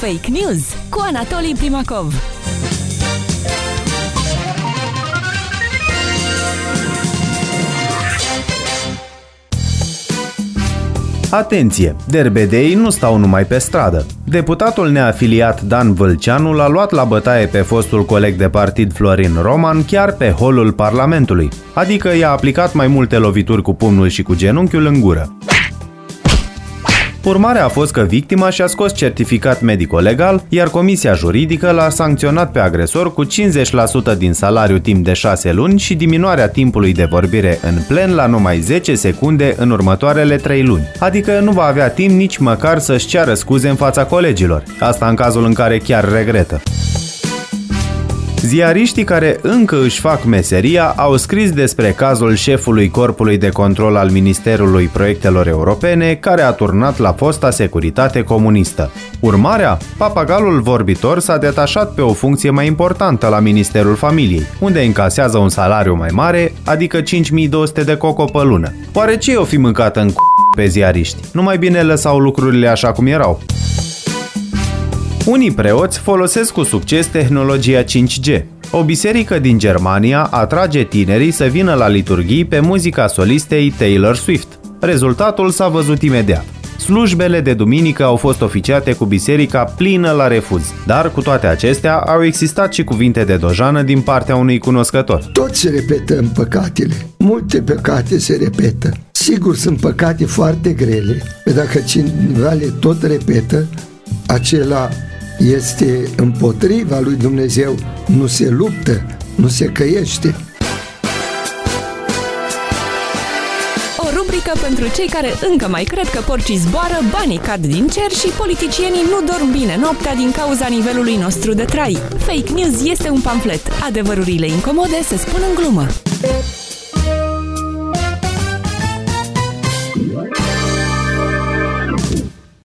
Fake News cu Anatolii Primacov. Atenție! Derbedeii nu stau numai pe stradă. Deputatul neafiliat Dan Vâlceanu l-a luat la bătaie pe fostul coleg de partid Florin Roman chiar pe holul Parlamentului, adică i-a aplicat mai multe lovituri cu pumnul și cu genunchiul în gură. Urmarea a fost că victima și-a scos certificat medico-legal, iar comisia juridică l-a sancționat pe agresor cu 50% din salariu timp de 6 luni și diminuarea timpului de vorbire în plen la numai 10 secunde în următoarele 3 luni. Adică nu va avea timp nici măcar să-și ceară scuze în fața colegilor. Asta în cazul în care chiar regretă. Ziariștii care încă își fac meseria au scris despre cazul șefului Corpului de Control al Ministerului Proiectelor Europene, care a turnat la fosta securitate comunistă. Urmarea? Papagalul vorbitor s-a detașat pe o funcție mai importantă la Ministerul Familiei, unde încasează un salariu mai mare, adică 5200 de coco pe lună. Oare ce o fi mâncat în pe ziariști? Nu mai bine lăsau lucrurile așa cum erau. Unii preoți folosesc cu succes tehnologia 5G. O biserică din Germania atrage tinerii să vină la liturghii pe muzica solistei Taylor Swift. Rezultatul s-a văzut imediat. Slujbele de duminică au fost oficiate cu biserica plină la refuz, dar cu toate acestea au existat și cuvinte de dojană din partea unui cunoscător. Toți repetăm păcatele. Multe păcate se repetă. Sigur, sunt păcate foarte grele, dar dacă cineva le tot repetă, acela este împotriva lui Dumnezeu, nu se luptă, nu se căiește. O rubrică pentru cei care încă mai cred că porcii zboară, banii cad din cer și politicienii nu dorm bine noaptea din cauza nivelului nostru de trai. Fake News este un pamflet. Adevărurile incomode se spun în glumă.